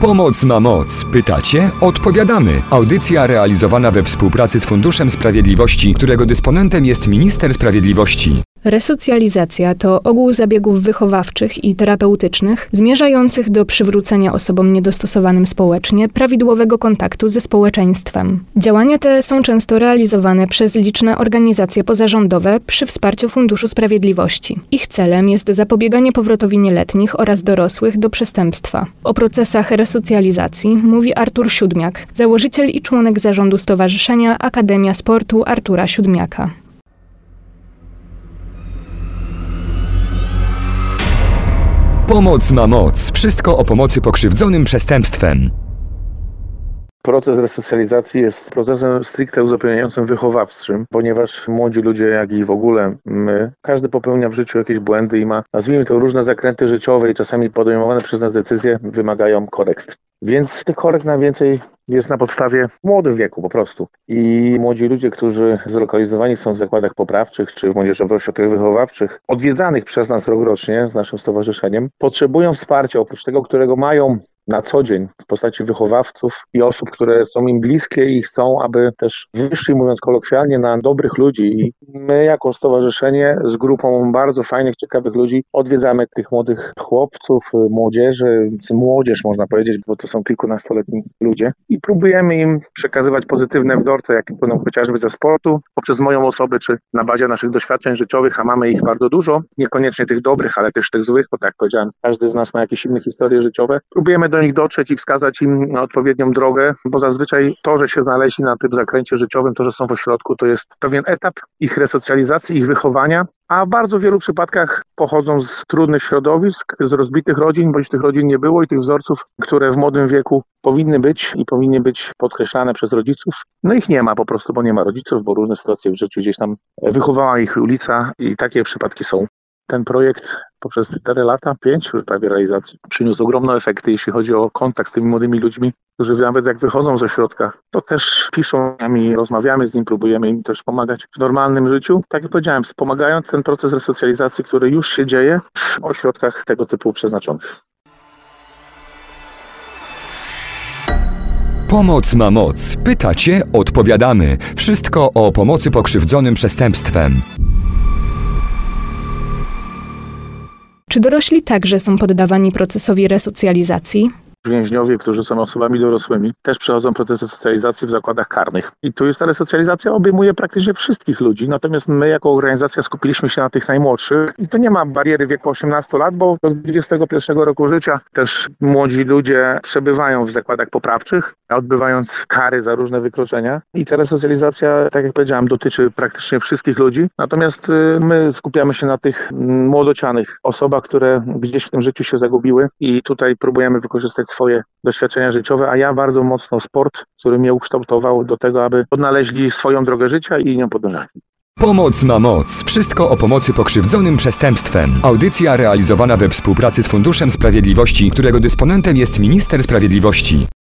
Pomoc ma moc. Pytacie? Odpowiadamy. Audycja realizowana we współpracy z Funduszem Sprawiedliwości, którego dysponentem jest Minister Sprawiedliwości. Resocjalizacja to ogół zabiegów wychowawczych i terapeutycznych zmierzających do przywrócenia osobom niedostosowanym społecznie prawidłowego kontaktu ze społeczeństwem. Działania te są często realizowane przez liczne organizacje pozarządowe przy wsparciu Funduszu Sprawiedliwości. Ich celem jest zapobieganie powrotowi nieletnich oraz dorosłych do przestępstwa. O procesach resocjalizacji mówi Artur Siódmiak, założyciel i członek zarządu Stowarzyszenia Akademia Sportu Artura Siódmiaka. Pomoc ma moc. Wszystko o pomocy pokrzywdzonym przestępstwem. Proces resocjalizacji jest procesem stricte uzupełniającym wychowawczym, ponieważ młodzi ludzie, jak i w ogóle my, każdy popełnia w życiu jakieś błędy i ma, nazwijmy to, różne zakręty życiowe i czasami podejmowane przez nas decyzje wymagają korekt. Więc tych korekt najwięcej jest na podstawie młodym wieku po prostu. I młodzi ludzie, którzy zlokalizowani są w zakładach poprawczych czy w młodzieżowych ośrodkach wychowawczych, odwiedzanych przez nas rokrocznie z naszym stowarzyszeniem, potrzebują wsparcia oprócz tego, którego mają na co dzień w postaci wychowawców i osób, które są im bliskie i chcą, aby też wyszli, mówiąc kolokwialnie, na dobrych ludzi. I my jako stowarzyszenie z grupą bardzo fajnych, ciekawych ludzi odwiedzamy tych młodych chłopców, młodzież można powiedzieć, bo to są kilkunastoletni ludzie i próbujemy im przekazywać pozytywne wzorce, jakie płyną chociażby ze sportu, poprzez moją osobę, czy na bazie naszych doświadczeń życiowych, a mamy ich bardzo dużo, niekoniecznie tych dobrych, ale też tych złych, bo tak jak powiedziałem, każdy z nas ma jakieś inne historie życiowe. Próbujemy do nich dotrzeć i wskazać im odpowiednią drogę, bo zazwyczaj to, że się znaleźli na tym zakręcie życiowym, to, że są w ośrodku, to jest pewien etap ich resocjalizacji, ich wychowania, a w bardzo wielu przypadkach pochodzą z trudnych środowisk, z rozbitych rodzin, bądź tych rodzin nie było i tych wzorców, które w młodym wieku powinny być podkreślane przez rodziców. No ich nie ma po prostu, bo nie ma rodziców, bo różne sytuacje w życiu gdzieś tam wychowała ich ulica i takie przypadki są. Ten projekt poprzez 4 lata, 5 już prawie realizacji, przyniósł ogromne efekty, jeśli chodzi o kontakt z tymi młodymi ludźmi, którzy nawet jak wychodzą z ośrodka, to też piszą nami, rozmawiamy z nim, próbujemy im też pomagać w normalnym życiu. Tak jak powiedziałem, wspomagając ten proces resocjalizacji, który już się dzieje w ośrodkach tego typu przeznaczonych. Pomoc ma moc. Pytacie? Odpowiadamy. Wszystko o pomocy pokrzywdzonym przestępstwem. Czy dorośli także są poddawani procesowi resocjalizacji? Więźniowie, którzy są osobami dorosłymi, też przechodzą proces resocjalizacji w zakładach karnych. I tu jest ta resocjalizacja obejmuje praktycznie wszystkich ludzi, natomiast my jako organizacja skupiliśmy się na tych najmłodszych. I to nie ma bariery wieku 18 lat, bo do 21 roku życia też młodzi ludzie przebywają w zakładach poprawczych, odbywając kary za różne wykroczenia. I ta resocjalizacja, tak jak powiedziałem, dotyczy praktycznie wszystkich ludzi. Natomiast my skupiamy się na tych młodocianych osobach, które gdzieś w tym życiu się zagubiły i tutaj próbujemy wykorzystać swoje doświadczenia życiowe, a ja bardzo mocno sport, który mnie ukształtował do tego, aby odnaleźli swoją drogę życia i nią podążali. Pomoc ma moc. Wszystko o pomocy pokrzywdzonym przestępstwem. Audycja realizowana we współpracy z Funduszem Sprawiedliwości, którego dysponentem jest Minister Sprawiedliwości.